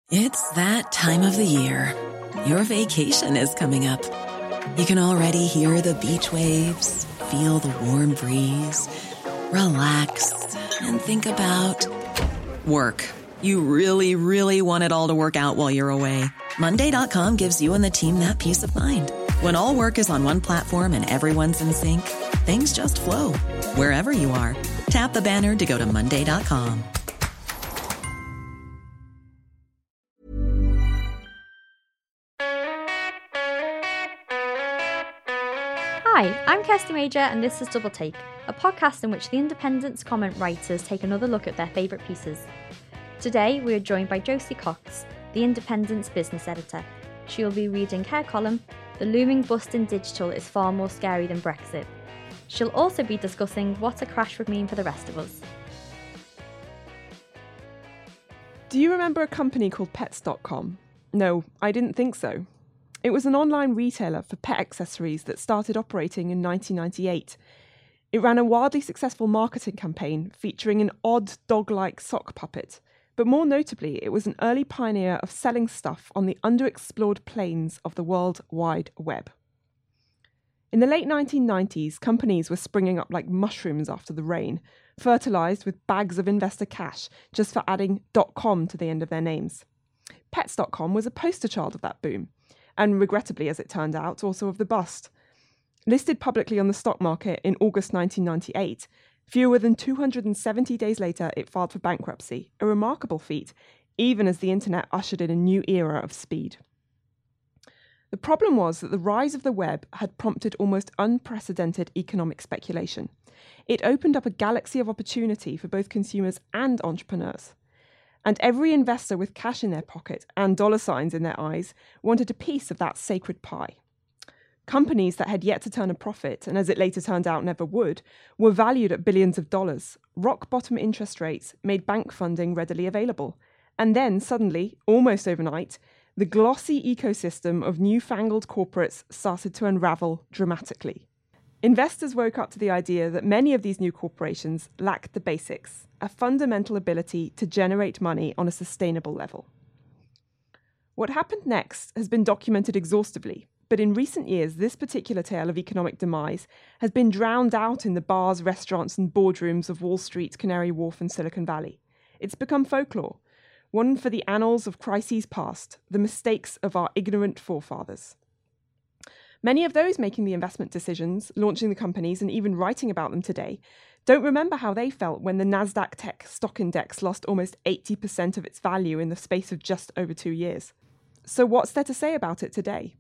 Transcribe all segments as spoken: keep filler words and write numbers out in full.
It's that time of the year. Your vacation is coming up. You can already hear the beach waves, feel the warm breeze, relax, and think about work. You really, really want it all to work out while you're away. Monday dot com gives you and the team that peace of mind. When all work is on one platform and everyone's in sync, things just flow. Wherever you are, tap the banner to go to Monday dot com. Hi, I'm Kirsty Major and this is Double Take, a podcast in which the Independent's comment writers take another look at their favourite pieces. Today we are joined by Josie Cox, the Independent's business editor. She will be reading her column, The Looming Bust in Digital is Far More Scary Than Brexit. She'll also be discussing what a crash would mean for the rest of us. Do you remember a company called Pets dot com? No, I didn't think so. It was an online retailer for pet accessories that started operating in nineteen ninety-eight. It ran a wildly successful marketing campaign featuring an odd dog-like sock puppet, but more notably, it was an early pioneer of selling stuff on the underexplored plains of the World Wide Web. In the late nineteen nineties, companies were springing up like mushrooms after the rain, fertilised with bags of investor cash just for adding .com to the end of their names. Pets dot com was a poster child of that boom, and regrettably, as it turned out, also of the bust. Listed publicly on the stock market in August nineteen ninety-eight, fewer than two hundred seventy days later it filed for bankruptcy, a remarkable feat, even as the internet ushered in a new era of speed. The problem was that the rise of the web had prompted almost unprecedented economic speculation. It opened up a galaxy of opportunity for both consumers and entrepreneurs. And every investor with cash in their pocket and dollar signs in their eyes wanted a piece of that sacred pie. Companies that had yet to turn a profit, and as it later turned out never would, were valued at billions of dollars. Rock-bottom interest rates made bank funding readily available. And then, suddenly, almost overnight, the glossy ecosystem of newfangled corporates started to unravel dramatically. Investors woke up to the idea that many of these new corporations lacked the basics, a fundamental ability to generate money on a sustainable level. What happened next has been documented exhaustively, but in recent years, this particular tale of economic demise has been drowned out in the bars, restaurants, and boardrooms of Wall Street, Canary Wharf, and Silicon Valley. It's become folklore, one for the annals of crises past, the mistakes of our ignorant forefathers. Many of those making the investment decisions, launching the companies, and even writing about them today don't remember how they felt when the Nasdaq Tech Stock Index lost almost eighty percent of its value in the space of just over two years. So what's there to say about it today?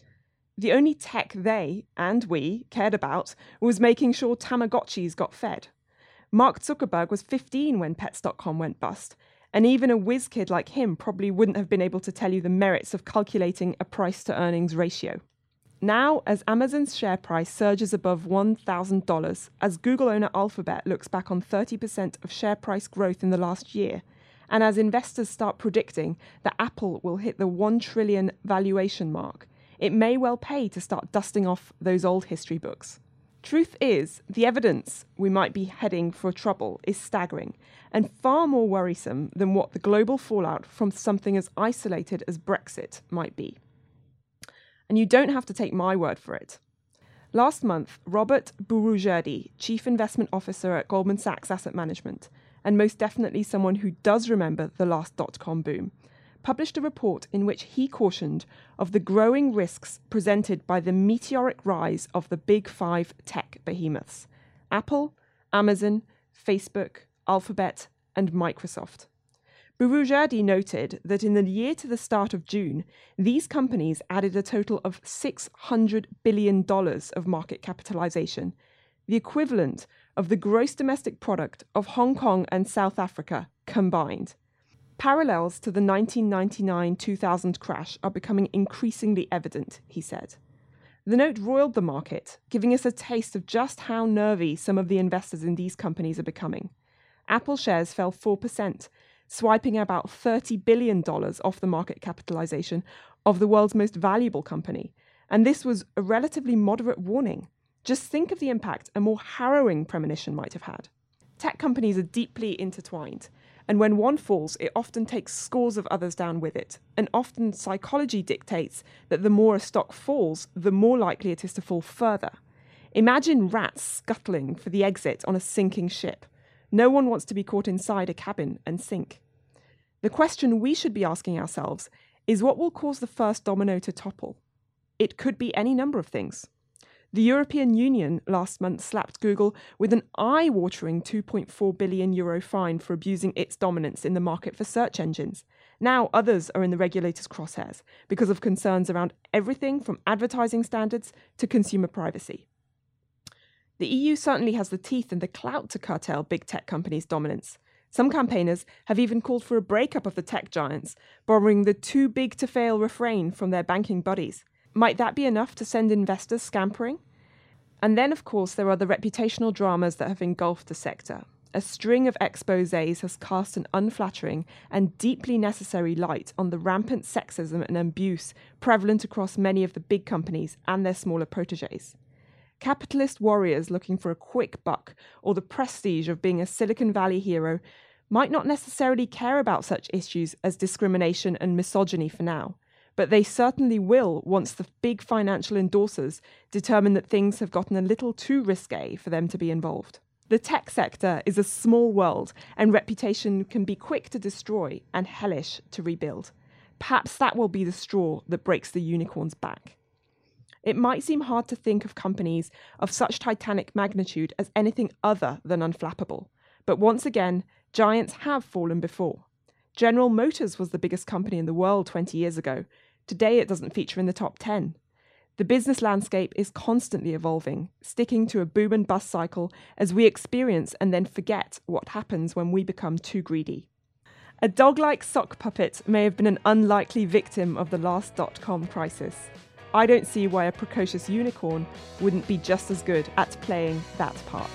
The only tech they, and we, cared about was making sure Tamagotchis got fed. Mark Zuckerberg was fifteen when Pets dot com went bust, and even a whiz kid like him probably wouldn't have been able to tell you the merits of calculating a price-to-earnings ratio. Now, as Amazon's share price surges above one thousand dollars, as Google owner Alphabet looks back on thirty percent of share price growth in the last year, and as investors start predicting that Apple will hit the one trillion dollars valuation mark, it may well pay to start dusting off those old history books. Truth is, the evidence we might be heading for trouble is staggering, and far more worrisome than what the global fallout from something as isolated as Brexit might be. And you don't have to take my word for it. Last month, Robert Burujerde, Chief Investment Officer at Goldman Sachs Asset Management, and most definitely someone who does remember the last dot-com boom, published a report in which he cautioned of the growing risks presented by the meteoric rise of the big five tech behemoths: Apple, Amazon, Facebook, Alphabet, and Microsoft. Burujerde noted that in the year to the start of June, these companies added a total of six hundred billion dollars of market capitalization, the equivalent of the gross domestic product of Hong Kong and South Africa combined. Parallels to the nineteen ninety-nine two thousand crash are becoming increasingly evident, he said. The note roiled the market, giving us a taste of just how nervy some of the investors in these companies are becoming. Apple shares fell four percent, swiping about thirty billion dollars off the market capitalization of the world's most valuable company. And this was a relatively moderate warning. Just think of the impact a more harrowing premonition might have had. Tech companies are deeply intertwined, And when one falls, it often takes scores of others down with it. And often psychology dictates that the more a stock falls, the more likely it is to fall further. Imagine rats scuttling for the exit on a sinking ship. No one wants to be caught inside a cabin and sink. The question we should be asking ourselves is what will cause the first domino to topple? It could be any number of things. The European Union last month slapped Google with an eye-watering two point four billion euro fine for abusing its dominance in the market for search engines. Now others are in the regulator's crosshairs because of concerns around everything from advertising standards to consumer privacy. The E U certainly has the teeth and the clout to curtail big tech companies' dominance. Some campaigners have even called for a breakup of the tech giants, borrowing the too big to fail refrain from their banking buddies. Might that be enough to send investors scampering? And then, of course, there are the reputational dramas that have engulfed the sector. A string of exposés has cast an unflattering and deeply necessary light on the rampant sexism and abuse prevalent across many of the big companies and their smaller protégés. Capitalist warriors looking for a quick buck or the prestige of being a Silicon Valley hero might not necessarily care about such issues as discrimination and misogyny for now, but they certainly will once the big financial endorsers determine that things have gotten a little too risque for them to be involved. The tech sector is a small world, and reputation can be quick to destroy and hellish to rebuild. Perhaps that will be the straw that breaks the unicorn's back. It might seem hard to think of companies of such titanic magnitude as anything other than unflappable, but once again, giants have fallen before. General Motors was the biggest company in the world twenty years ago. Today it doesn't feature in the top ten. The business landscape is constantly evolving, sticking to a boom and bust cycle as we experience and then forget what happens when we become too greedy. A dog-like sock puppet may have been an unlikely victim of the last dot-com crisis. I don't see why a precocious unicorn wouldn't be just as good at playing that part.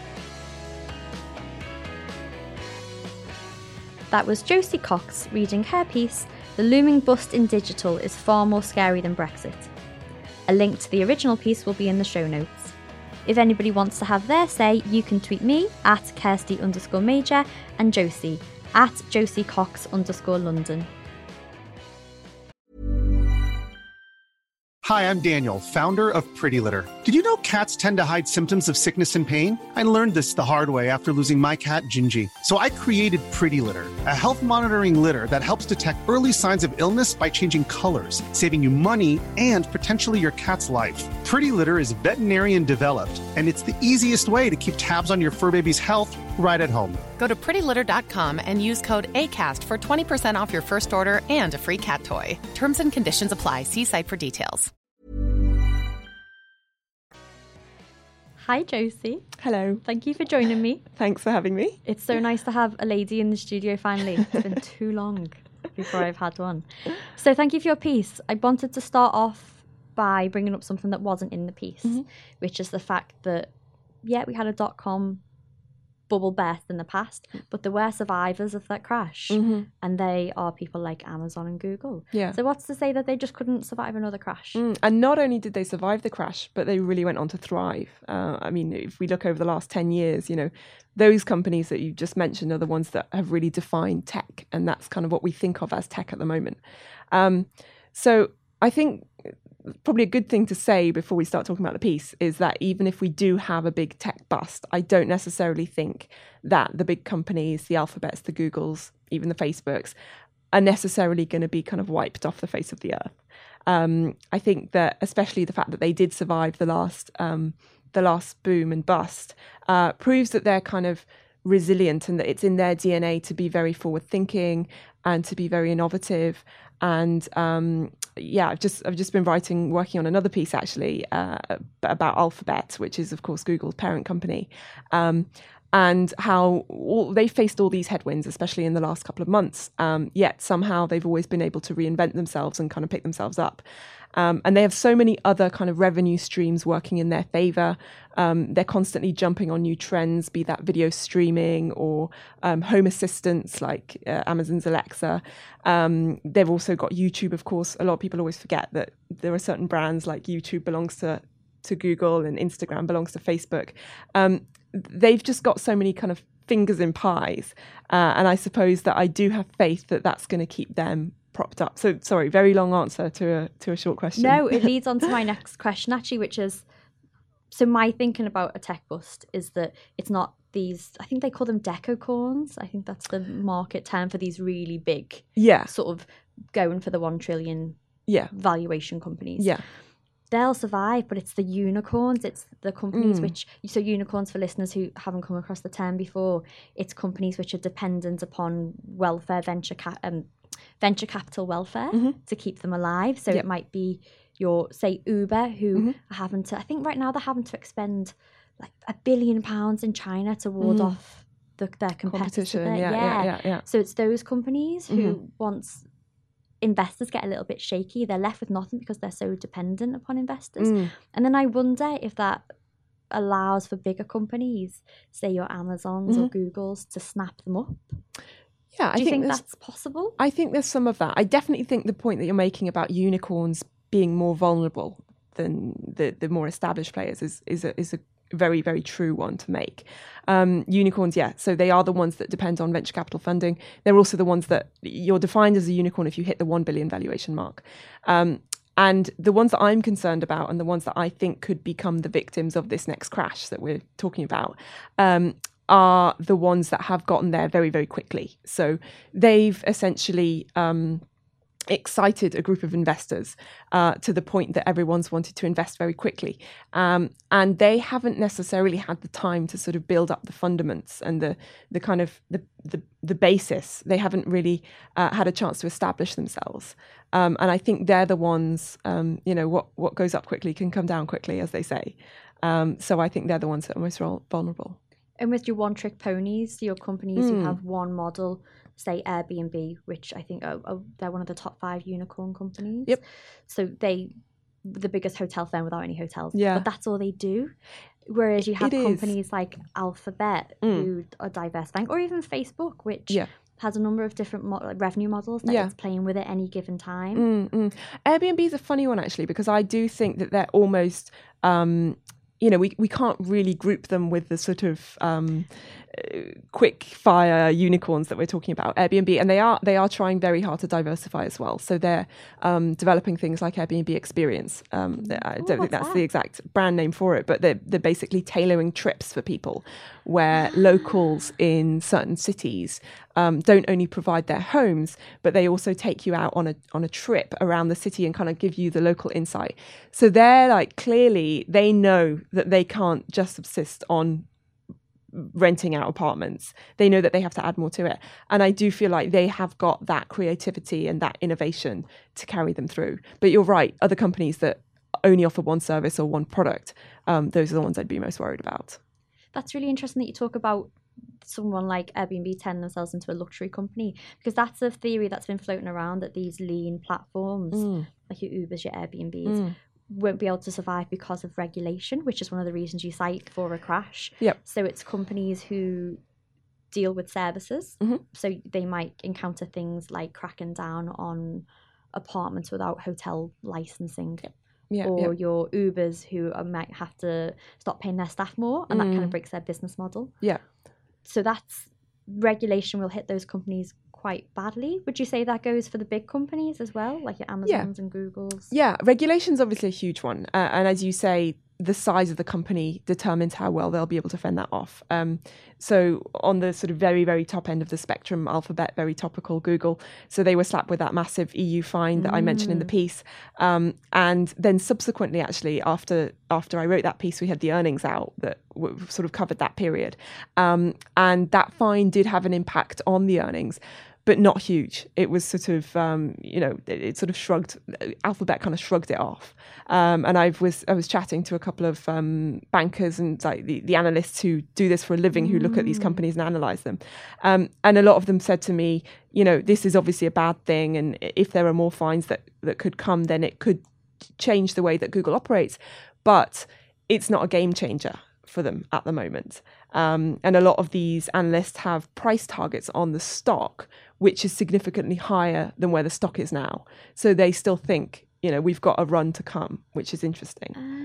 That was Josie Cox reading her piece, The Looming Bust in Digital is Far More Scary Than Brexit. A link to the original piece will be in the show notes. If anybody wants to have their say, you can tweet me at Kirsty underscore Major and Josie at Josie Cox underscore London. Hi, I'm Daniel, founder of Pretty Litter. Did you know cats tend to hide symptoms of sickness and pain? I learned this the hard way after losing my cat, Gingy. So I created Pretty Litter, a health monitoring litter that helps detect early signs of illness by changing colors, saving you money and potentially your cat's life. Pretty Litter is veterinarian developed, and it's the easiest way to keep tabs on your fur baby's health right at home. Go to pretty litter dot com and use code ACAST for twenty percent off your first order and a free cat toy. Terms and conditions apply. See site for details. Hi, Josie. Hello. Thank you for joining me. Thanks for having me. It's so nice to have a lady in the studio finally. It's been too long before I've had one. So thank you for your piece. I wanted to start off by bringing up something that wasn't in the piece, mm-hmm. which is the fact that, yeah, we had a dot-com bubble burst in the past, but there were survivors of that crash, mm-hmm. and they are people like Amazon and Google. Yeah. So what's to say that they just couldn't survive another crash? Mm. And not only did they survive the crash, but they really went on to thrive. Uh, I mean, if we look over the last ten years, you know, those companies that you just mentioned are the ones that have really defined tech, and that's kind of what we think of as tech at the moment. Um, so I think probably a good thing to say before we start talking about the piece is that even if we do have a big tech bust, I don't necessarily think that the big companies, the Alphabets, the Googles, even the Facebooks, are necessarily going to be kind of wiped off the face of the earth. Um, I think that especially the fact that they did survive the last um, the last boom and bust uh, proves that they're kind of resilient and that it's in their D N A to be very forward thinking and to be very innovative. And um, yeah, I've just I've just been writing, working on another piece actually uh, about Alphabet, which is of course Google's parent company, um, and how all, they faced all these headwinds, especially in the last couple of months. Um, yet somehow they've always been able to reinvent themselves and kind of pick themselves up. Um, and they have so many other kind of revenue streams working in their favor. Um, they're constantly jumping on new trends, be that video streaming or um, home assistants like uh, Amazon's Alexa. Um, they've also got YouTube, of course. A lot of people always forget that there are certain brands like YouTube belongs to, to Google and Instagram belongs to Facebook. Um, they've just got so many kind of fingers in pies. Uh, and I suppose that I do have faith that that's going to keep them propped up. So, sorry, very long answer to a to a short question. No, it leads on to my next question, actually, which is, so my thinking about a tech bust is that it's not these, I think they call them decacorns. I think that's the market term for these really big, Yeah. sort of going for the one trillion Yeah. valuation companies. Yeah. They'll survive, but it's the unicorns. It's the companies Mm. which, so unicorns, for listeners who haven't come across the term before, it's companies which are dependent upon welfare, venture cap, um, venture capital welfare Mhm. to keep them alive. So Yep. it might be your, say, Uber, who Mhm. are having to, I think right now they're having to expend like a billion pounds in China to ward Mm. off the, their competitors. Competition. Yeah, yeah, yeah, yeah. So it's those companies who, Mhm. once investors get a little bit shaky, they're left with nothing because they're so dependent upon investors. Mm. And then I wonder if that allows for bigger companies, say your Amazons or Googles, to snap them up. Yeah, I Do you think, there's- that's possible? I think there's some of that. I definitely think the point that you're making about unicorns being more vulnerable than the, the more established players is is a, is a very, very true one to make. Um, unicorns, yeah, so they are the ones that depend on venture capital funding. They're also the ones that you're defined as a unicorn if you hit the one billion valuation mark. Um, and the ones that I'm concerned about and the ones that I think could become the victims of this next crash that we're talking about um, are the ones that have gotten there very, very quickly. So they've essentially um, excited a group of investors uh, to the point that everyone's wanted to invest very quickly. Um, and they haven't necessarily had the time to sort of build up the fundaments and the the kind of the the, the basis. They haven't really uh, had a chance to establish themselves. Um, and I think they're the ones, um, you know, what, what goes up quickly can come down quickly, as they say. Um, so I think they're the ones that are most vulnerable. And with your one-trick ponies, your companies who Mm. have one model, say Airbnb, which I think are, are, they're one of the top five unicorn companies. Yep. So they, the biggest hotel firm without any hotels. Yeah. But that's all they do. Whereas you have It is. companies like Alphabet, Mm. who are diversifying, or even Facebook, which Yeah. has a number of different mo- like revenue models that Yeah. it's playing with at any given time. Mm, mm. Airbnb is a funny one, actually, because I do think that they're almost, um, you know, we, we can't really group them with the sort of um, uh, quick fire unicorns that we're talking about, Airbnb. And they are they are trying very hard to diversify as well. So they're um, developing things like Airbnb Experience. Um, I don't think what's that's that? the exact brand name for it, but they're, they're basically tailoring trips for people where locals in certain cities um, don't only provide their homes, but they also take you out on a on a trip around the city and kind of give you the local insight. So they're like, clearly they know that they can't just subsist on renting out apartments. They know that they have to add more to it. And I do feel like they have got that creativity and that innovation to carry them through. But you're right, other companies that only offer one service or one product, um, those are the ones I'd be most worried about. That's really interesting that you talk about someone like Airbnb turning themselves into a luxury company, because that's a theory that's been floating around, that these lean platforms, Mm. like your Ubers, your Airbnbs, Mm. won't be able to survive because of regulation, which is one of the reasons you cite for a crash. Yep. So it's companies who deal with services. Mhm. So they might encounter things like cracking down on apartments without hotel licensing. Yeah, Or yeah. your Ubers who uh, might have to stop paying their staff more, and that kind Mm. of breaks their business model. Yeah. So that's, regulation will hit those companies quite badly. Would you say that goes for the big companies as well, like your Amazons and Googles? Yeah, regulation's obviously a huge one. Uh, and as you say, the size of the company determines how well they'll be able to fend that off. Um, so on the sort of very, very top end of the spectrum, Alphabet, very topical, Google. So they were slapped with that massive E U fine that I mentioned in the piece. Um, and then subsequently, actually, after after I wrote that piece, we had the earnings out that w- sort of covered that period. Um, and that fine did have an impact on the earnings, but not huge. It was sort of, um, you know, it, it sort of shrugged, Alphabet kind of shrugged it off. Um, and I was I was chatting to a couple of um, bankers and like the, the analysts who do this for a living, who look at these companies and analyse them. Um, and a lot of them said to me, you know, this is obviously a bad thing. And if there are more fines that, that could come, then it could change the way that Google operates. But it's not a game changer for them at the moment. Um, and a lot of these analysts have price targets on the stock, which is significantly higher than where the stock is now. So they still think, you know, we've got a run to come, which is interesting.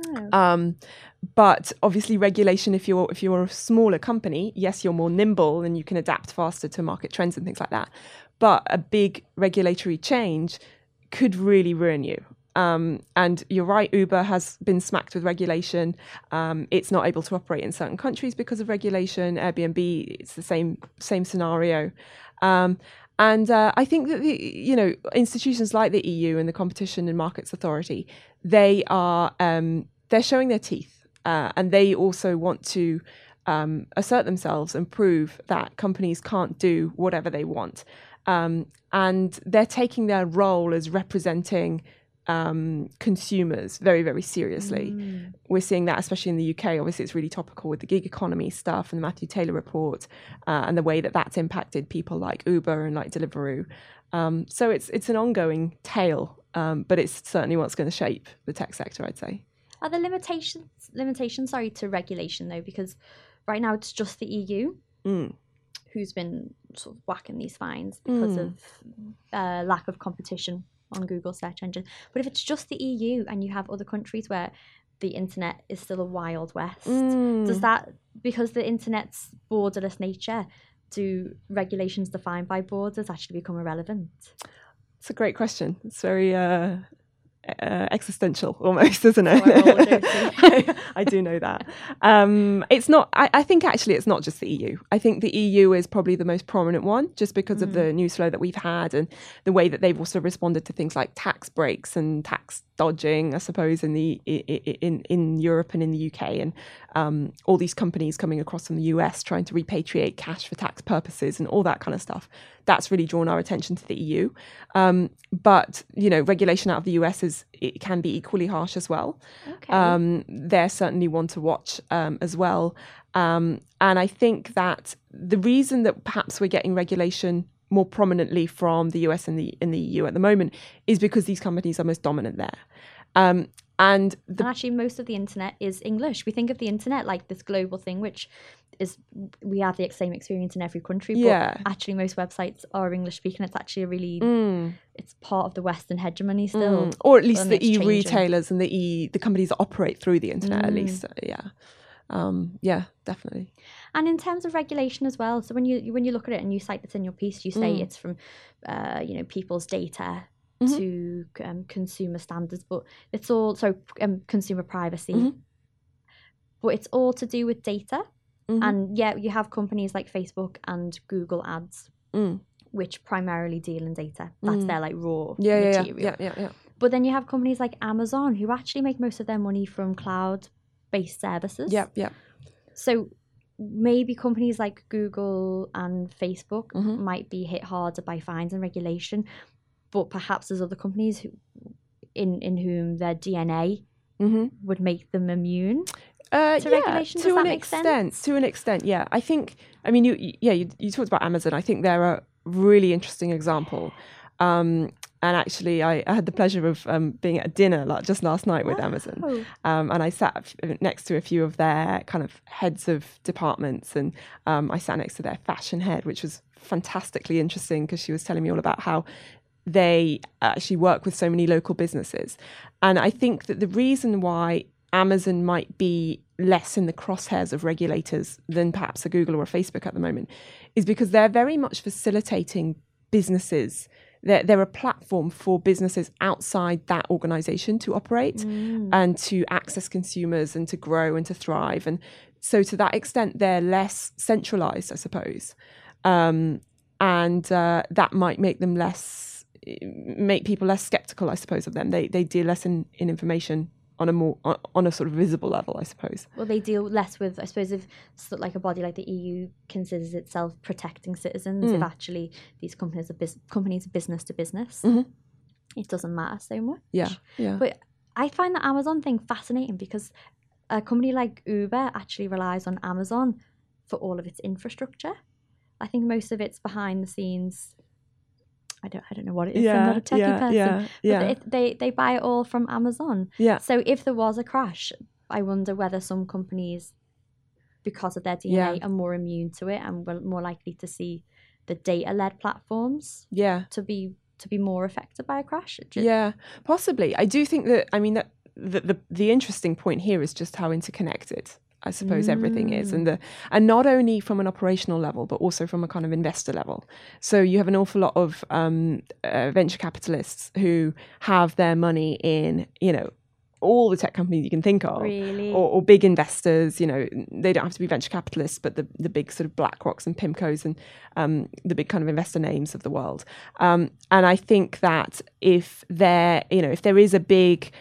Oh. Um, but obviously regulation, if you're if you're a smaller company, yes, you're more nimble and you can adapt faster to market trends and things like that. But a big regulatory change could really ruin you. Um, and you're right, Uber has been smacked with regulation. Um, it's not able to operate in certain countries because of regulation. Airbnb, it's the same same scenario. Um, and uh, I think that the, you know, institutions like the E U and the Competition and Markets Authority, they are um, they're showing their teeth, uh, and they also want to um, assert themselves and prove that companies can't do whatever they want. Um, and they're taking their role as representing um, consumers very, very seriously. Mm. We're seeing that, especially in the U K. Obviously, it's really topical with the gig economy stuff and the Matthew Taylor report, uh, and the way that that's impacted people like Uber and like Deliveroo. Um, so it's it's an ongoing tale, um, but it's certainly what's going to shape the tech sector, I'd say. Are there limitations, limitations, sorry, to regulation though? Because right now it's just the E U mm. who's been sort of whacking these fines because mm. of uh, lack of competition on Google search engine. But if it's just the E U and you have other countries where the internet is still a wild west, mm. does that, because the internet's borderless nature, do regulations defined by borders actually become irrelevant? It's a great question. It's very uh, uh, existential almost, isn't it? I, I do know that. Um, it's not, I, I think actually it's not just the E U. I think the E U is probably the most prominent one, just because mm. of the news flow that we've had and the way that they've also responded to things like tax breaks and tax dodging, I suppose, in the in in Europe and in the U K, and um, all these companies coming across from the U S trying to repatriate cash for tax purposes and all that kind of stuff. That's really drawn our attention to the E U. Um, but you know, regulation out of the U S is it can be equally harsh as well. Okay. Um, they're certainly one to watch um, as well. Um, and I think that the reason that perhaps we're getting regulation more prominently from the U S and the in the E U at the moment is because these companies are most dominant there. Um, and, the, and actually most of the internet is English. We think of the internet like this global thing, which is, we have the same experience in every country, but yeah. actually most websites are English speaking. It's actually a really, mm. it's part of the Western hegemony still. Mm. Or at least the e-retailers and the e the companies that operate through the internet mm. at least, yeah. Um, yeah, definitely. And in terms of regulation as well, so when you when you look at it and you cite this in your piece, you say mm. it's from, uh, you know, people's data mm-hmm. to um, consumer standards, but it's all, so um, consumer privacy, mm-hmm. but it's all to do with data. Mm-hmm. And yeah, you have companies like Facebook and Google Ads, mm. which primarily deal in data. That's mm. their like raw yeah, material. Yeah, yeah, yeah, yeah. But then you have companies like Amazon who actually make most of their money from cloud-based services. Yeah, yeah. So maybe companies like Google and Facebook mm-hmm. might be hit harder by fines and regulation, but perhaps there's other companies who, in in whom their D N A mm-hmm. would make them immune uh, to yeah, regulation. Does to that an make extent. sense? To an extent, yeah. I think. I mean, you yeah, you, you talked about Amazon. I think they're a really interesting example. Um, And actually, I, I had the pleasure of um, being at a dinner like, just last night with oh. Amazon. Um, and I sat f- next to a few of their kind of heads of departments. And um, I sat next to their fashion head, which was fantastically interesting because she was telling me all about how they actually work with so many local businesses. And I think that the reason why Amazon might be less in the crosshairs of regulators than perhaps a Google or a Facebook at the moment is because they're very much facilitating businesses. They're, they're a platform for businesses outside that organization to operate mm. and to access consumers and to grow and to thrive. And so to that extent, they're less centralized, I suppose. Um, and uh, that might make them less, make people less skeptical, I suppose, of them. They they deal less in, in information on a more on, on a sort of visible level, I suppose. Well, they deal less with, I suppose, if like a body like the E U considers itself protecting citizens, mm. if actually these companies are bus- companies are business to business, mm-hmm. it doesn't matter so much. Yeah, yeah. But I find the Amazon thing fascinating because a company like Uber actually relies on Amazon for all of its infrastructure. I think most of it's behind the scenes. I don't, I don't know what it is. Yeah, I'm not a techie yeah, person. Yeah, yeah. But it, they, they buy it all from Amazon. Yeah. So if there was a crash, I wonder whether some companies, because of their D N A, yeah. are more immune to it and we're more likely to see the data-led platforms yeah. to be to be more affected by a crash. Just, yeah, possibly. I do think that, I mean, that the, the the interesting point here is just how interconnected, I suppose, mm. everything is, and the and not only from an operational level, but also from a kind of investor level. So you have an awful lot of um, uh, venture capitalists who have their money in, you know, all the tech companies you can think of, really? or, or big investors. You know, they don't have to be venture capitalists, but the the big sort of BlackRocks and PIMCOs and um, the big kind of investor names of the world. Um, and I think that if there, you know, if there is a big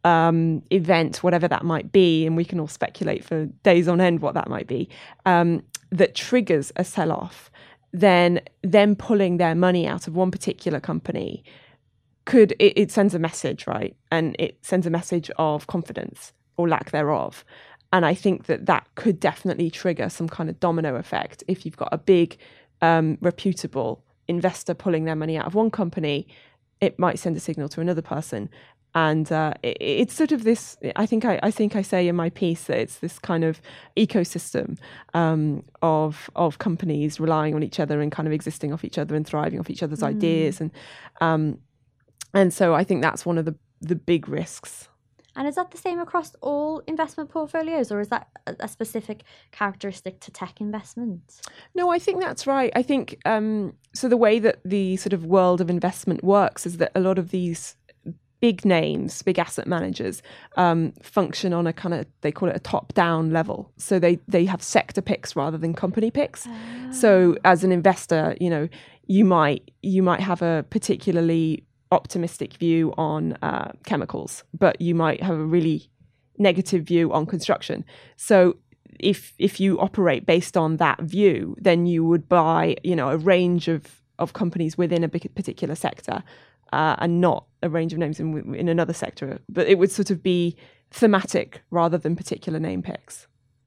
um, event, whatever that might be, and we can all speculate for days on end what that might be, um, that triggers a sell-off, then them pulling their money out of one particular company could, it, it sends a message, right? And it sends a message of confidence or lack thereof. And I think that that could definitely trigger some kind of domino effect. If you've got a big, um, reputable investor pulling their money out of one company, it might send a signal to another person. And uh, it, it's sort of this, I think I, I think I say in my piece that it's this kind of ecosystem um, of of companies relying on each other and kind of existing off each other and thriving off each other's mm. ideas. And um, and so I think that's one of the, the big risks. And is that the same across all investment portfolios, or is that a, a specific characteristic to tech investments? No, I think that's right. I think, um, so the way that the sort of world of investment works is that a lot of these big names, big asset managers, um, function on a kind of, they call it a top-down level. So they they have sector picks rather than company picks. Oh. So as an investor, you know, you might you might have a particularly optimistic view on uh, chemicals, but you might have a really negative view on construction. So if if you operate based on that view, then you would buy, you know, a range of of companies within a particular sector. Uh, and not a range of names in, in another sector, but it would sort of be thematic rather than particular name picks.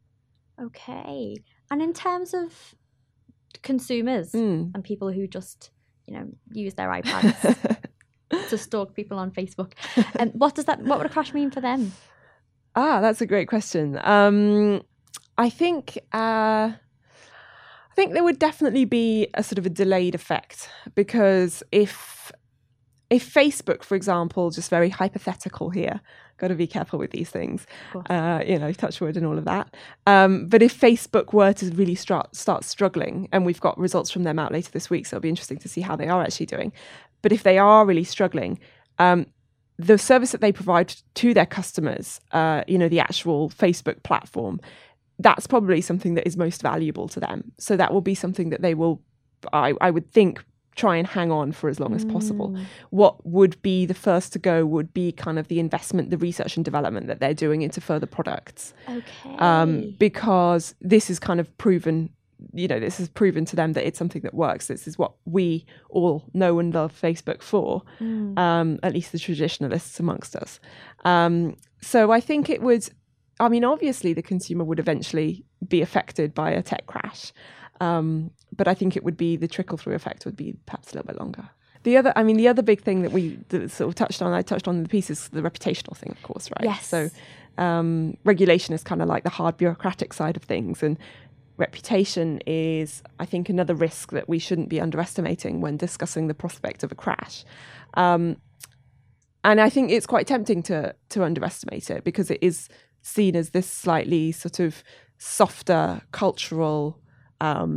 Okay. And in terms of consumers mm. and people who just, you know, use their iPads to stalk people on Facebook, and um, what does that? What would a crash mean for them? Ah, that's a great question. Um, I think. Uh, I think there would definitely be a sort of a delayed effect, because if If Facebook, for example, just very hypothetical here, got to be careful with these things, uh, you know, touch wood and all of that. Um, but if Facebook were to really start, start struggling, and we've got results from them out later this week, so it'll be interesting to see how they are actually doing. But if they are really struggling, um, the service that they provide to their customers, uh, you know, the actual Facebook platform, that's probably something that is most valuable to them. So that will be something that they will, I, I would think, try and hang on for as long as possible. Mm. What would be the first to go would be kind of the investment, the research and development that they're doing into further products. Okay. Um, because this is kind of proven, you know, this has proven to them that it's something that works. This is what we all know and love Facebook for, mm. um, at least the traditionalists amongst us. Um, so I think it would, I mean, obviously the consumer would eventually be affected by a tech crash. Um, but I think it would be, the trickle-through effect would be perhaps a little bit longer. The other, I mean, the other big thing that we that sort of touched on, I touched on in the piece, is the reputational thing, of course, right? Yes. So um, regulation is kind of like the hard bureaucratic side of things, and reputation is, I think, another risk that we shouldn't be underestimating when discussing the prospect of a crash. Um, and I think it's quite tempting to to underestimate it, because it is seen as this slightly sort of softer cultural Um,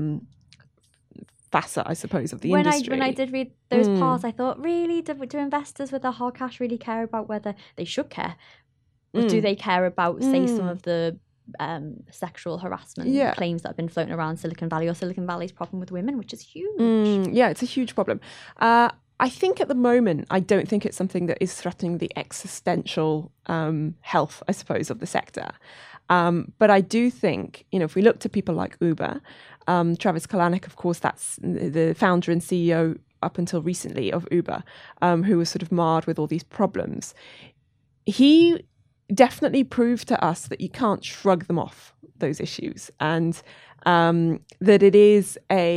facet, I suppose, of the when industry. I, when I did read those mm. parts, I thought, really, do, do investors with their hard cash really care about whether they should care? Or mm. do they care about, say, mm. some of the um, sexual harassment yeah. claims that have been floating around Silicon Valley, or Silicon Valley's problem with women, which is huge? Mm, yeah, it's a huge problem. Uh, I think at the moment, I don't think it's something that is threatening the existential um, health, I suppose, of the sector. Um, but I do think, you know, if we look to people like Uber, um, Travis Kalanick, of course, that's the founder and C E O up until recently of Uber, um, who was sort of marred with all these problems. He definitely proved to us that you can't shrug them off, those issues, and um, that it is a...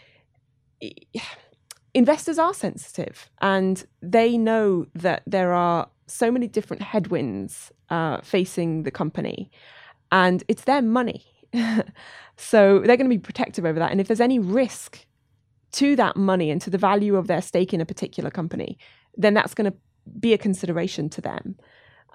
Investors are sensitive, and they know that there are so many different headwinds uh, facing the company, and it's their money. So they're going to be protective over that. And if there's any risk to that money and to the value of their stake in a particular company, then that's going to be a consideration to them.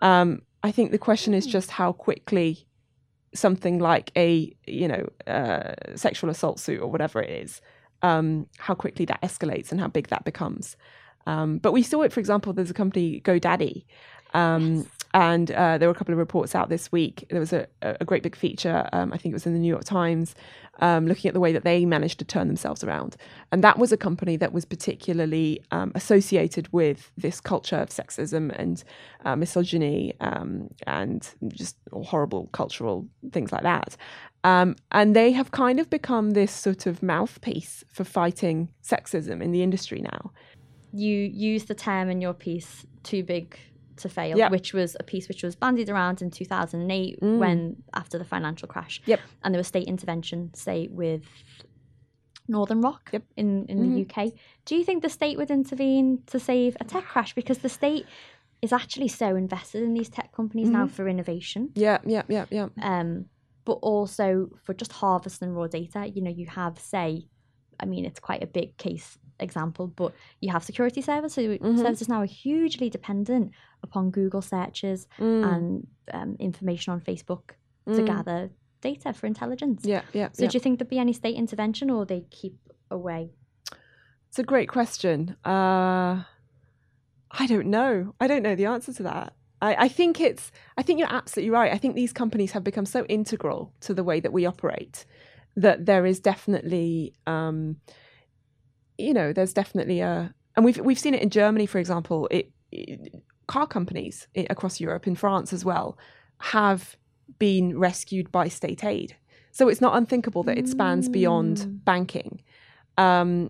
Um, I think the question is just how quickly something like a, you know, uh, sexual assault suit or whatever it is, um, how quickly that escalates and how big that becomes. Um, but we saw it, for example, there's a company, GoDaddy, um, yes. and uh, there were a couple of reports out this week. There was a, a great big feature, um, I think it was in the New York Times, um, looking at the way that they managed to turn themselves around. And that was a company that was particularly um, associated with this culture of sexism and uh, misogyny um, and just horrible cultural things like that. Um, and they have kind of become this sort of mouthpiece for fighting sexism in the industry now. You used the term in your piece, too big to fail, yep. which was a piece which was bandied around in two thousand eight mm. when after the financial crash. Yep. And there was state intervention, say, with Northern Rock yep. in, in mm-hmm. the U K. Do you think the state would intervene to save a tech crash? Because the state is actually so invested in these tech companies mm-hmm. now for innovation. Yeah, yeah, yeah, yeah. Um, but also for just harvesting raw data. You know, you have, say, I mean, it's quite a big case example, but you have security services. Mm-hmm. Services now are hugely dependent upon Google searches mm. and um, information on Facebook mm. to gather data for intelligence. Yeah, yeah. So yeah. do you think there'd be any state intervention, or they keep away? It's a great question. Uh, I don't know. I don't know the answer to that. I, I think it's. I think you're absolutely right. I think these companies have become so integral to the way that we operate that there is definitely. Um, You know, there's definitely a, and we've we've seen it in Germany, for example. It, it, car companies it, across Europe, in France as well, have been rescued by state aid. So it's not unthinkable that it spans mm. beyond banking. Um,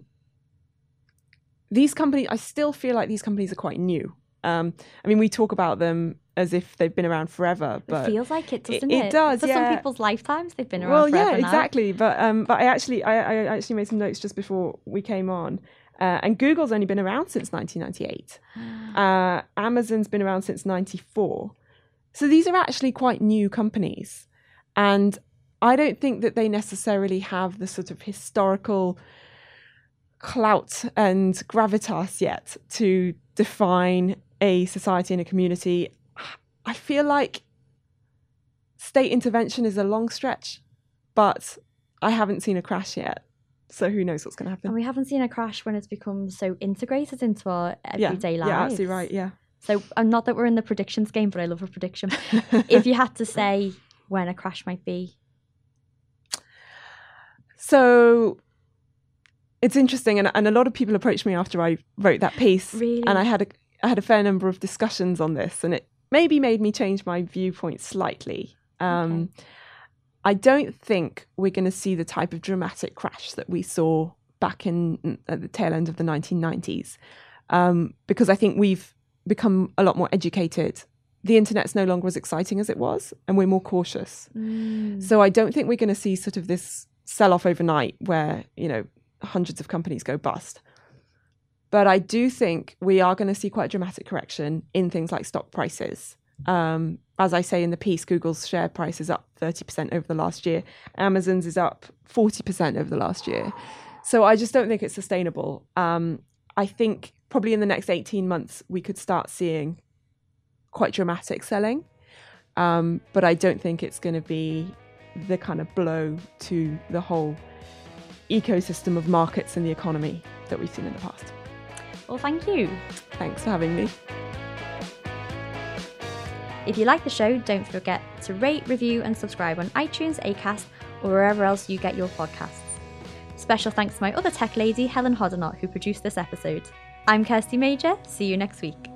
these companies, I still feel like these companies are quite new. Um, I mean, we talk about them as if they've been around forever, but it feels like it, doesn't it? it? It does. For yeah. some people's lifetimes, they've been around well, forever. Well, yeah, now. exactly. But um, but I actually, I, I actually made some notes just before we came on, uh, and Google's only been around since nineteen ninety-eight. uh, Amazon's been around since ninety-four. So these are actually quite new companies, and I don't think that they necessarily have the sort of historical clout and gravitas yet to define a society and a community. I feel like state intervention is a long stretch, but I haven't seen a crash yet. So who knows what's going to happen. And we haven't seen a crash when it's become so integrated into our everyday yeah, lives. Yeah, absolutely right, yeah. So um, not that we're in the predictions game, but I love a prediction. If you had to say when a crash might be. So it's interesting, and, and a lot of people approached me after I wrote that piece. Really? And I had a I had a fair number of discussions on this, and it maybe made me change my viewpoint slightly. Um, okay. I don't think we're going to see the type of dramatic crash that we saw back in at the tail end of the nineteen nineties, um, because I think we've become a lot more educated. The internet's no longer as exciting as it was, and we're more cautious. Mm. So I don't think we're going to see sort of this sell-off overnight where, you know, hundreds of companies go bust. But I do think we are going to see quite a dramatic correction in things like stock prices. Um, as I say in the piece, Google's share price is up thirty percent over the last year. Amazon's is up forty percent over the last year. So I just don't think it's sustainable. Um, I think probably in the next eighteen months, we could start seeing quite dramatic selling. Um, but I don't think it's going to be the kind of blow to the whole ecosystem of markets and the economy that we've seen in the past. Well, thank you. Thanks for having me. If you like the show, don't forget to rate, review and subscribe on iTunes, Acast or wherever else you get your podcasts. Special thanks to my other tech lady, Helen Hoddenott, who produced this episode. I'm Kirsty Major. See you next week.